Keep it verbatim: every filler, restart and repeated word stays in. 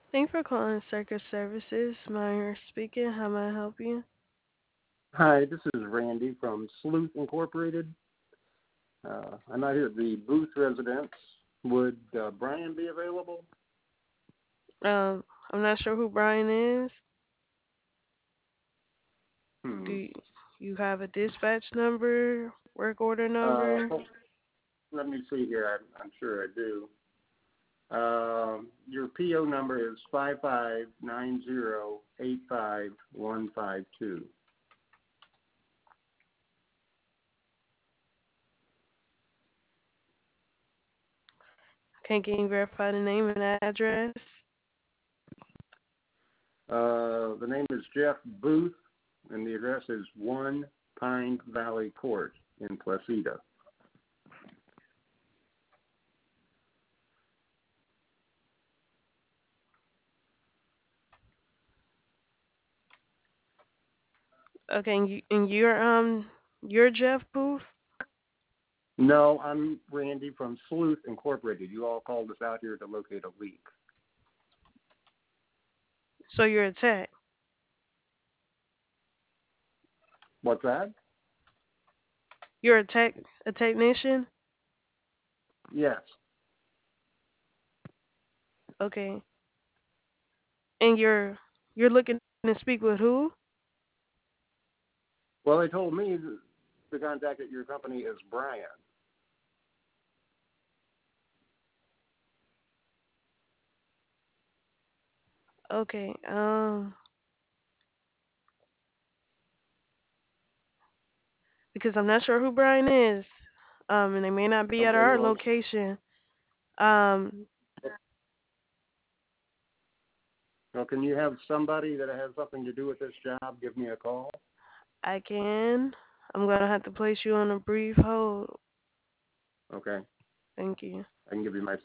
Thanks for calling Circus Services. Meyer speaking. How may I help you? Hi, this is Randy from Sleuth Incorporated. Uh, I'm out here at the Booth residence. Would uh, Brian be available? Um, I'm not sure who Brian is. Do Hmm. you, you have a dispatch number, work order Uh, number? oh, let me see here. I'm, I'm sure I do. Um, your P O number is five five nine zero eight five one five two. Can can you verify the name and address? Uh, the name is Jeff Booth, and the address is one Pine Valley Court in Placida. Okay, and, you, and you're um you're Jeff Booth, No, I'm Randy from Sleuth Incorporated. You all called us out here to locate a leak. so you're a tech. What's that? You're a tech, a technician. Yes. Okay, and you're you're looking to speak with who? Well, they told me th- the contact at your company is Brian. Okay, um, because I'm not sure who Brian is. Um, and they may not be at Okay, our well, location. Um, well, can you have somebody that has something to do with this job give me a call? I can. I'm gonna have to place you on a brief hold. Okay, Thank you. I can give you my